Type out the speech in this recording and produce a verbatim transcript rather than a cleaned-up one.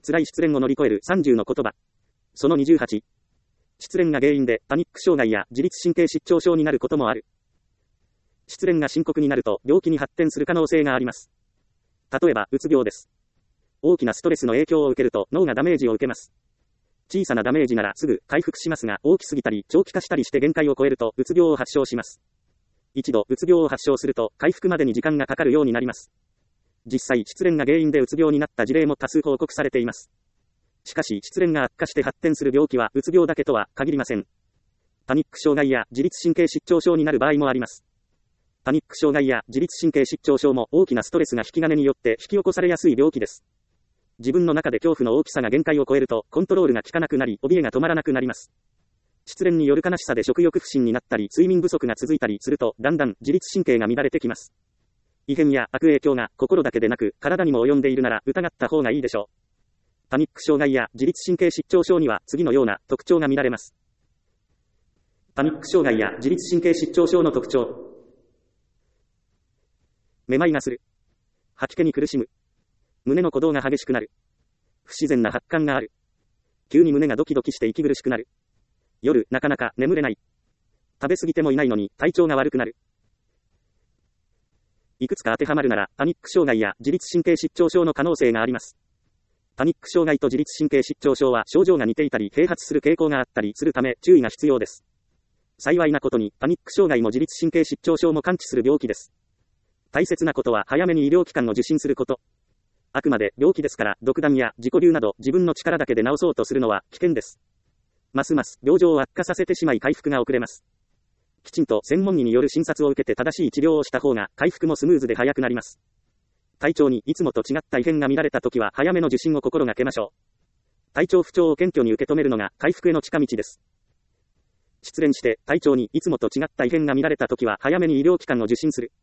辛い失恋を乗り越えるさんじゅうの言葉。そのにじゅうはち。失恋が原因でパニック障害や自律神経失調症になることもある。失恋が深刻になると病気に発展する可能性があります。例えば、うつ病です。大きなストレスの影響を受けると脳がダメージを受けます。小さなダメージならすぐ回復しますが、大きすぎたり長期化したりして限界を超えるとうつ病を発症します。一度うつ病を発症すると回復までに時間がかかるようになります。実際、失恋が原因でうつ病になった事例も多数報告されています。しかし、失恋が悪化して発展する病気はうつ病だけとは限りません。パニック障害や自律神経失調症になる場合もあります。パニック障害や自律神経失調症も大きなストレスが引き金によって引き起こされやすい病気です。自分の中で恐怖の大きさが限界を超えるとコントロールが効かなくなり、怯えが止まらなくなります。失恋による悲しさで食欲不振になったり、睡眠不足が続いたりすると、だんだん自律神経が乱れてきます。異変や悪影響が心だけでなく体にも及んでいるなら疑った方がいいでしょう。パニック障害や自律神経失調症には次のような特徴が見られます。パニック障害や自律神経失調症の特徴。めまいがする。吐き気に苦しむ。胸の鼓動が激しくなる。不自然な発汗がある。急に胸がドキドキして息苦しくなる。夜、なかなか眠れない。食べ過ぎてもいないのに体調が悪くなる。いくつか当てはまるなら、パニック障害や自律神経失調症の可能性があります。パニック障害と自律神経失調症は症状が似ていたり併発する傾向があったりするため注意が必要です。幸いなことにパニック障害も自律神経失調症も完治する病気です。大切なことは早めに医療機関を受診すること。あくまで病気ですから独断や自己流など自分の力だけで治そうとするのは危険です。ますます病状を悪化させてしまい回復が遅れます。きちんと専門医による診察を受けて正しい治療をした方が回復もスムーズで早くなります。体調にいつもと違った異変が見られたときは早めの受診を心がけましょう。体調不調を謙虚に受け止めるのが回復への近道です。失恋して体調にいつもと違った異変が見られたときは早めに医療機関を受診する。